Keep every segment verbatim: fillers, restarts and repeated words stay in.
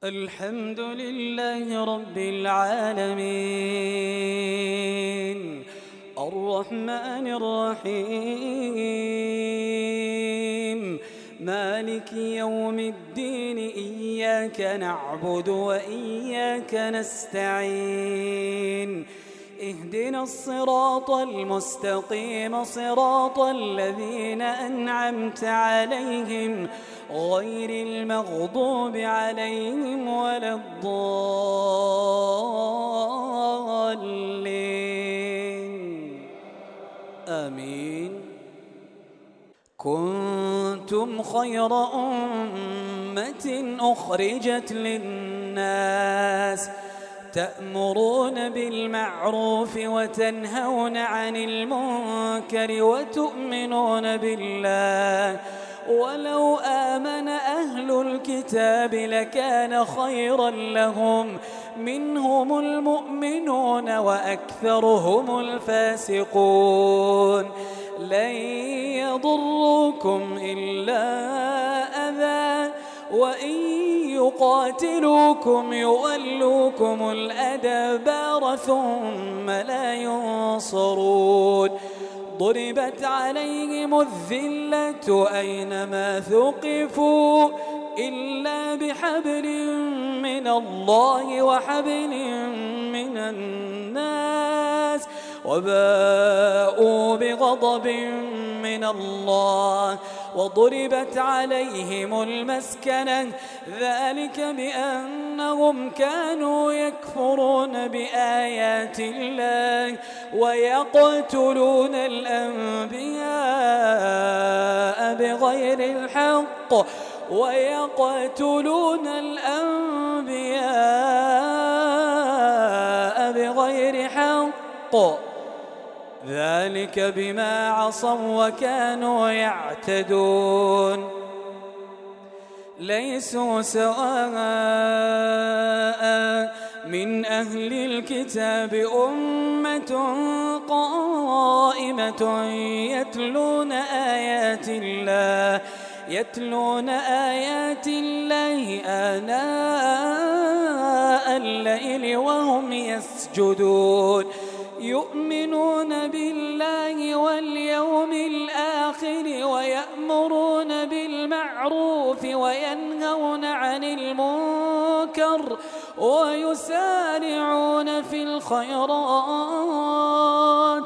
الحمد لله رب العالمين الرحمن الرحيم مالك يوم الدين إياك نعبد وإياك نستعين اهدنا الصراط المستقيم صراط الذين أنعمت عليهم غير المغضوب عليهم ولا الضالين آمين. كنتم خير أمة أخرجت للناس تأمرون بالمعروف وتنهون عن المنكر وتؤمنون بالله ولو آمن أهل الكتاب لكان خيرا لهم منهم المؤمنون وأكثرهم الفاسقون لن يضروكم إلا أذى وإن يقاتلوكم يولوكم الأدبار ثم لا ينصرون ضربت عليهم الذلة أينما ثقفوا إلا بحبل من الله وحبل من الناس وباءوا بغضب من الله وضربت عليهم المسكنة ذلك بأنهم كانوا يكفرون بآيات الله ويقتلون الأنبياء بغير الحق ويقتلون الأنبياء بغير حق ذلك بما عصوا وكانوا يعتدون ليسوا سواء من أهل الكتاب أمة قائمة يتلون آيات الله يتلون آيات الله آناء الليل وهم يسجدون يؤمنون بالله واليوم الآخر ويأمرون بالمعروف وينهون عن المنكر ويسارعون في الخيرات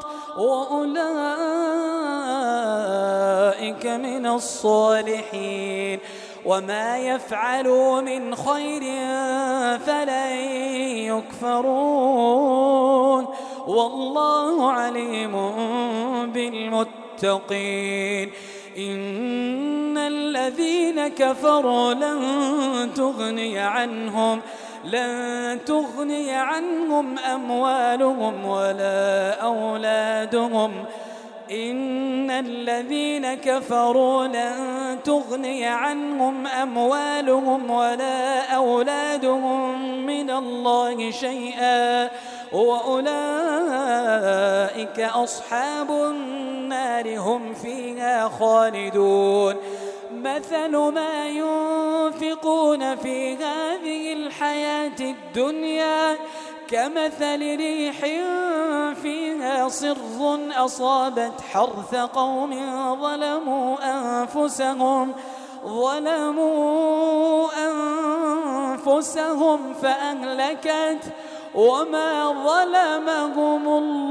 وأولئك من الصالحين وما يفعلوا من خير فلن يكفرون والله عليم بالمتقين إن الذين كفروا لن تغني عنهم لن تغني عنهم أموالهم ولا أولادهم إن الذين كفروا لن تغني عنهم أموالهم ولا أولادهم من الله شيئا وأولئك أصحاب النار هم فيها خالدون مثل ما ينفقون في هذه الحياة الدنيا كمثل ريح فيها صر أصابت حرث قوم ظلموا أنفسهم ظلموا أنفسهم فأهلكت وما ظلمهم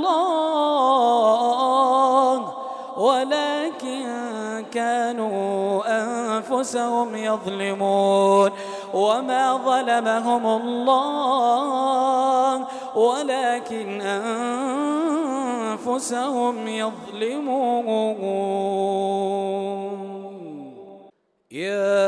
الله ولكن كانوا أنفسهم يظلمون وما ظلمهم الله ولكن أنفسهم يظلمون يا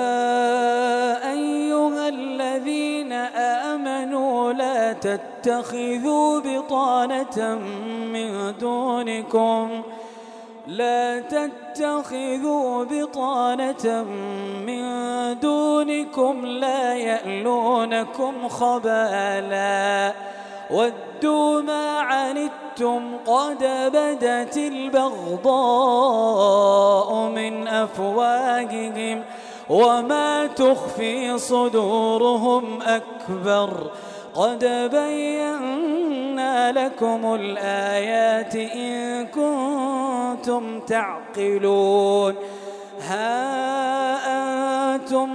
أيها الذين آمنوا لا تتخذوا بطانة من دونكم لا تتخذوا بطانة من دونكم لا يألونكم خبالا ودوا ما عنتم قد بدت البغضاء من أفواههم وما تخفي صدورهم أكبر. قد بينا لكم الآيات إن كنتم تعقلون. ها أنتم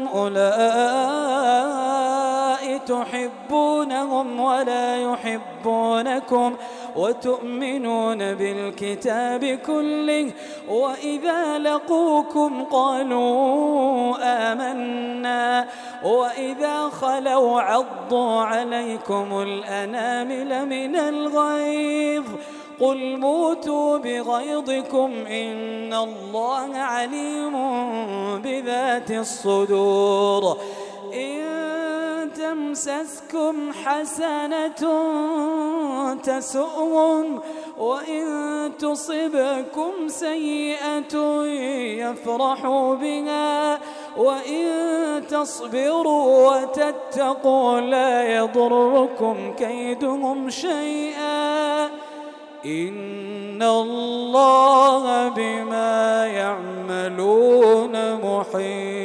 أولئك تحبونهم ولا يحبونكم وتؤمنون بالكتاب كله وإذا لقوكم قالوا آمنا وإذا خلوا عضوا عليكم الأنامل من الغيظ قل موتوا بغيظكم إن الله عليم بذات الصدور. إن تمسسكم حسنة تسؤهم وإن تصبكم سيئة يفرحوا بها وإن تصبروا وتتقوا لا يضركم كيدهم شيئا إن الله بما يعملون محيط.